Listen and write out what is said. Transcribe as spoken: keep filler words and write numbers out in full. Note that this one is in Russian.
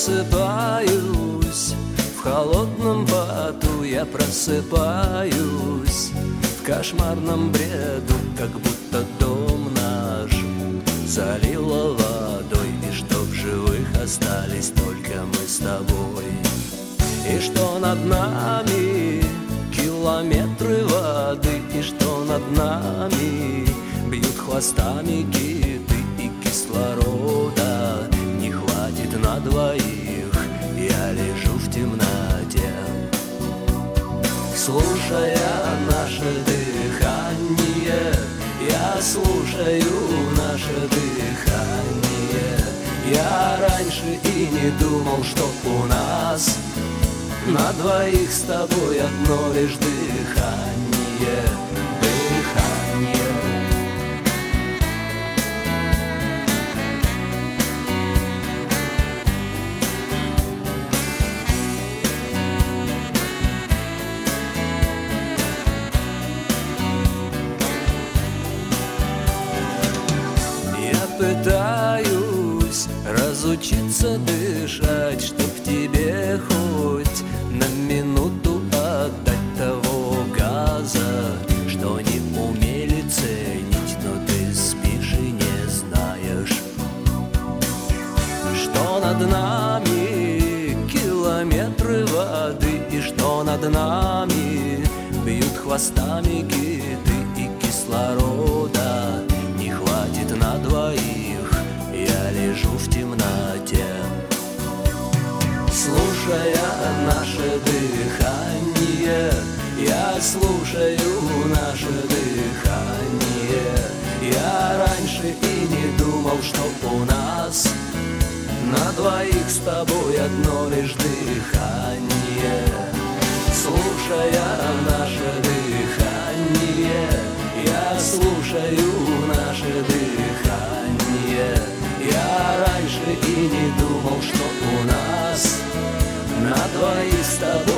просыпаюсь, в холодном поту я просыпаюсь, в кошмарном бреду, как будто дом наш залило водой, и что в живых остались только мы с тобой. И что над нами километры воды, и что над нами бьют хвостами киты, и кислорода не хватит на двоих. Я лежу в темноте, слушая наше дыхание. Я слушаю наше дыхание. Я раньше и не думал, что у нас на двоих с тобой одно лишь дыхание. Дыхание. Пытаюсь разучиться дышать, чтоб тебе хоть на минуту отдать того газа, что не умели ценить, но ты спишь и не знаешь, что над нами километры воды, и что над нами бьют хвостами киты, и кислорода не хватит на двоих. Я лежу в темноте, слушая наше дыхание. Я слушаю наше дыхание. Я раньше и не думал, что у нас на двоих с тобой одно лишь дыхание. Слушая наше дыхание, я слушаю наше дыхание. Я раньше и не думал, что у нас на двоих с тобой